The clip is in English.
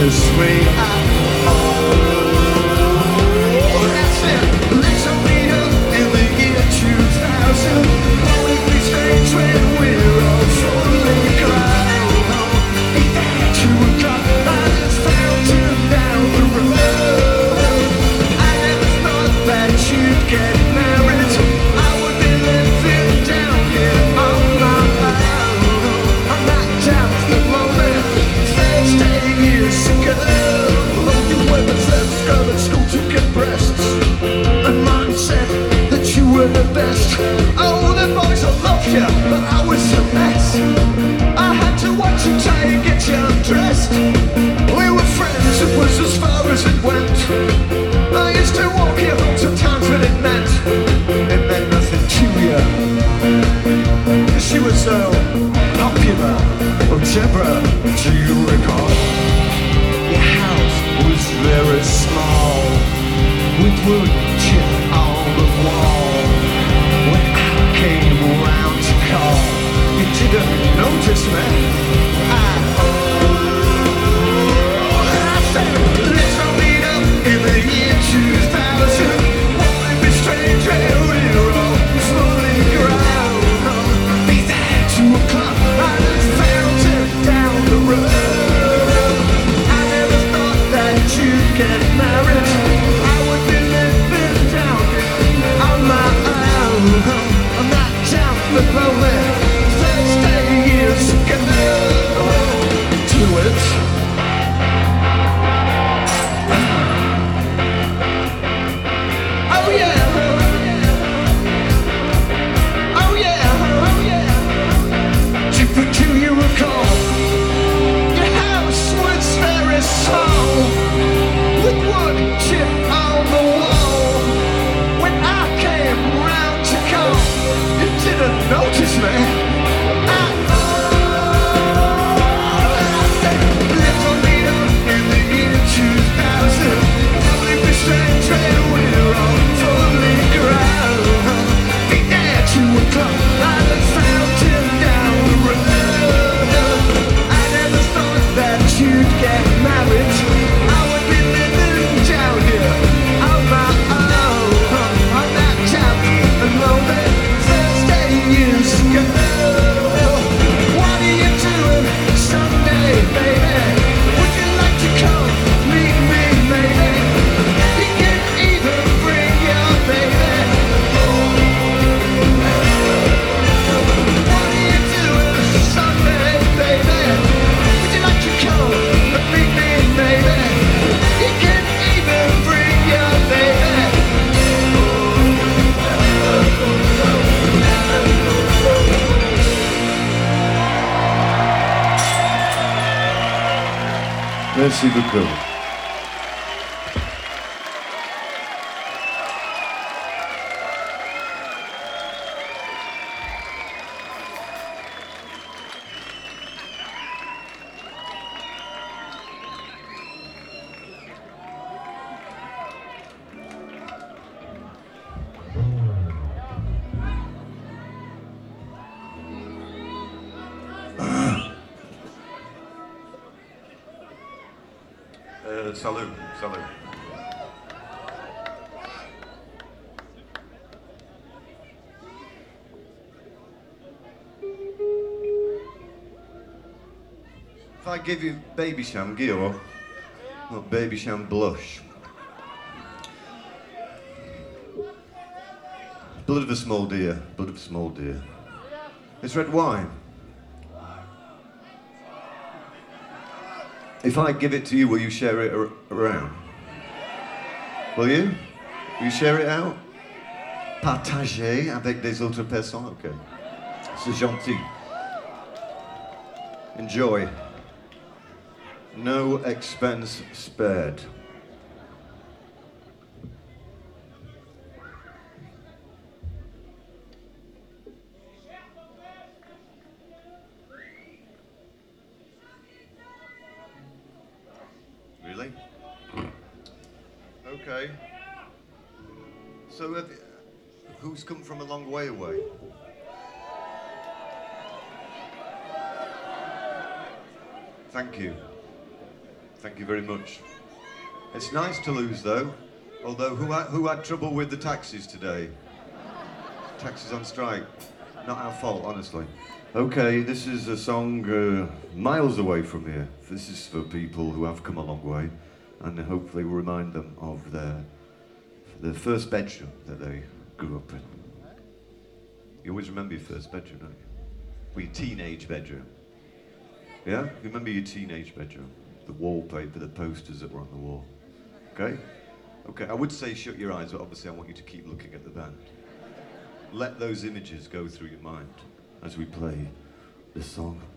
miss me. That's it. Let's all meet up in the year 2000. Won't it be strange when we're all fully grown? Be there at 2 o'clock by the fountain down the road. I never thought that you'd get married. I would be living down here on my own. I'm not down the moment. Thursday years ago, you were the first girl at school to get breasts, and mom said that you were the best. Oh, the boys all loved you, but I was a mess. I had to watch you try and get you undressed. We were friends, it was as far as it went. I used to walk you home sometimes, but it meant nothing to you. She was so popular. Oh, Deborah, do you recall? Your house was very small, with wood chip on the wall. When I came around to call, you didn't notice me. I said, let's all meet up in the year 2000. Won't it be strange when we're all fully grown? Be there at 2 o'clock by the fountain down the road. I never thought that you'd get married. I would be living down here on my own. I'm not down the lonely Thursday years ago. Do it. Oh yeah. Oh yeah. Oh yeah. Do you recall? Your house was very small, with wood chip on the wall. When I came round to call, you didn't notice me. Let's all meet up in the year 2000. Will it be strange when we're all fully grown? Be there at 2 o'clock by the fountain down the road. I never thought that you'd get married. I would be living down here on my own. On that town and lonely Thursday years ago. What are you doing Sunday, baby? Would you like to come meet me, maybe? You can even bring your baby. What are you doing Sunday, baby? Would you like to come and meet me, maybe? You can even bring your baby. Merci beaucoup. Salut. If I give you Baby Sham Gio, or Baby Sham Blush, blood of a small deer, blood of a small deer. It's red wine. If I give it to you, will you share it around? Will you? Will you share it out? Partager avec des autres personnes? Okay. C'est gentil. Enjoy. No expense spared. Really? Okay. So who's come from a long way away? Thank you. Thank you very much. It's nice to lose, though. Although, who had trouble with the taxis today? Taxis on strike. Not our fault, honestly. Okay, this is a song miles away from here. This is for people who have come a long way, and hopefully will remind them of their first bedroom that they grew up in. You always remember your first bedroom, don't you? Or your teenage bedroom. Yeah? You remember your teenage bedroom? The wallpaper, the posters that were on the wall. Okay? Okay, I would say shut your eyes, but obviously I want you to keep looking at the band. Let those images go through your mind as we play this song.